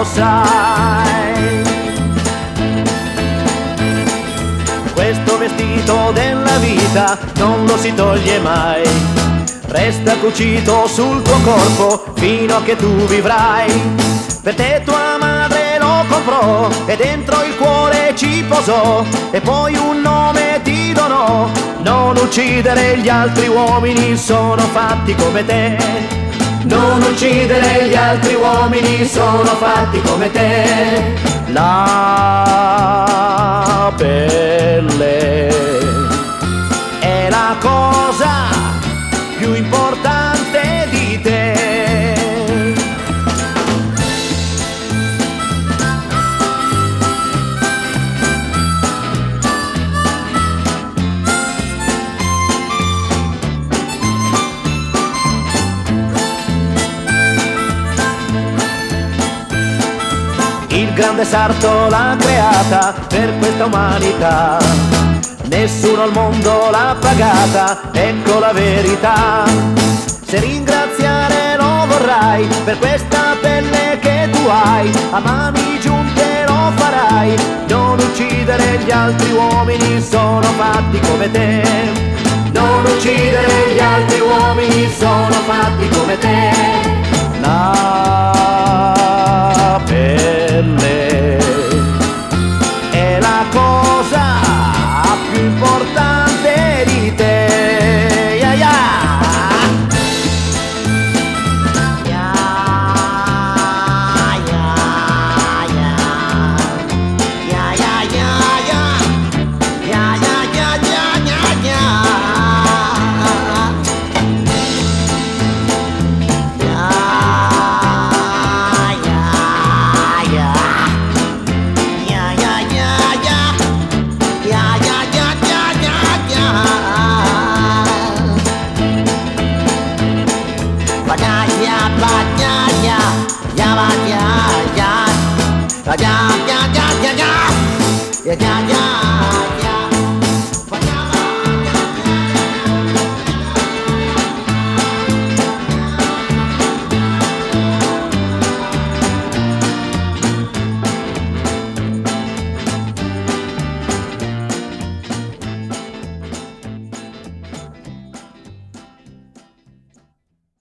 lo sai. Questo vestito della vita non lo si toglie mai, resta cucito sul tuo corpo fino a che tu vivrai. Per te tua madre lo comprò e dentro il cuore ci posò, e poi un nome ti donò. Non uccidere gli altri uomini, sono fatti come te. Non uccidere gli altri uomini, sono fatti come te. La pelle è la cosa più importante di te. Il grande sarto l'ha creata per questa umanità, nessuno al mondo l'ha pagata, ecco la verità. Se ringraziare lo vorrai per questa pelle che tu hai, a mani giunte lo farai. Non uccidere gli altri uomini, sono fatti come te. Non uccidere gli altri uomini, sono fatti come te. La pelle è la cosa più importante di te. Yeah, yeah. Yeah, yeah, yeah. Yeah, yeah, yeah, yeah. Yeah, yeah, yeah, yeah, yeah, yeah. Yeah, yeah, yeah, yeah.